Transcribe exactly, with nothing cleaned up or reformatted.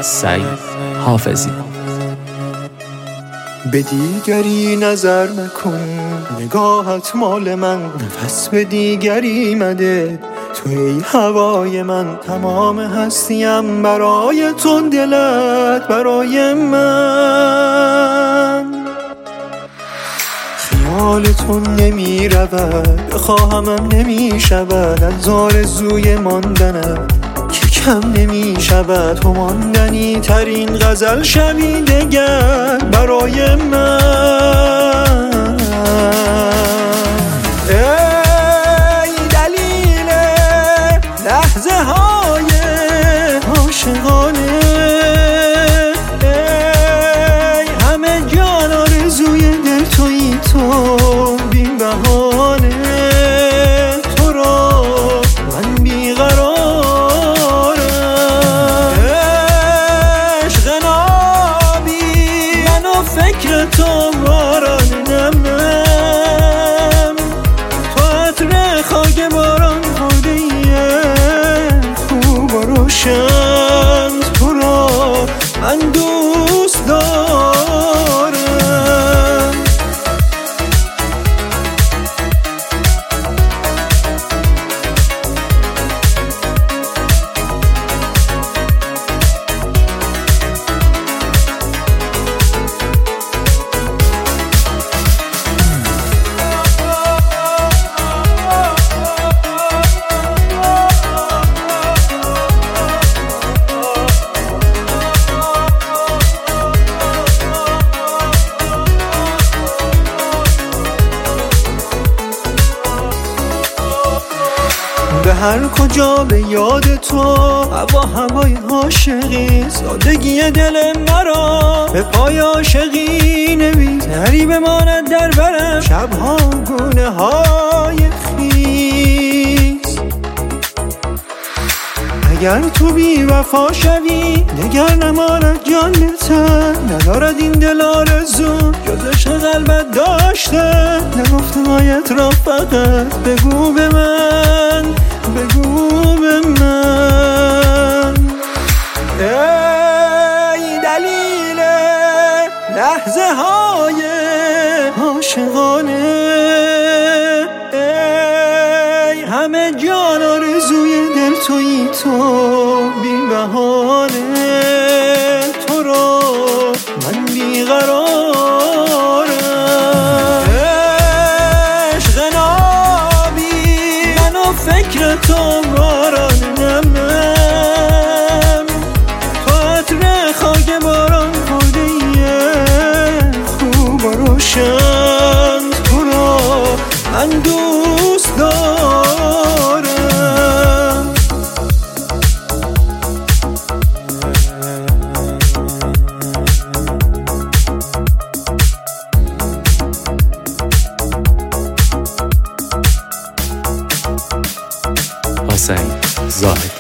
سعید حافظی. به دیگری نظر نکن، نگاهت مال من، نفس به دیگری مده. تو ای هوای من، تمام هستیم برای تو، دلت برای من. خیال تو نمی رود، بخواهمم نمی شود، از آرزوی ماندنت که کم نمی شود. تو ماندنی ترین غزل شبی دگر برای من. ای دلیل لحظه های عاشقانه، ای همه جان آرزوی دل تویی تو بی بهانه. تو را من بیقرارم، عشق نابی من و فکر تو باران نم نم. تو عطر خاک باران خورده ایه خوب و روشن. تو را من دوست دارم. به هر کجا به یاد تو، هوا هوای عاشقی، سادگی دل مرا به پای عاشقی نویس. نری بماند در برم شبها گونه های خیس. اگر تو بی وفا شوی دگر نماند جان به تن. ندارد این دل آرزو جز عشق قلبت داشته. نگفتمایت را فقط بگو به من، بگو به من. ای دلیل لحظه های عاشقانه، ای همه جان آرزوی دل تویی تو بی بهانه. تو را من بیقرارم، عشق نابی من و فکر تو باران نم نم. تو عطر خاک باران خورده ایه خوب و روشن. تو را من دوست دارم. حسین زاهدی.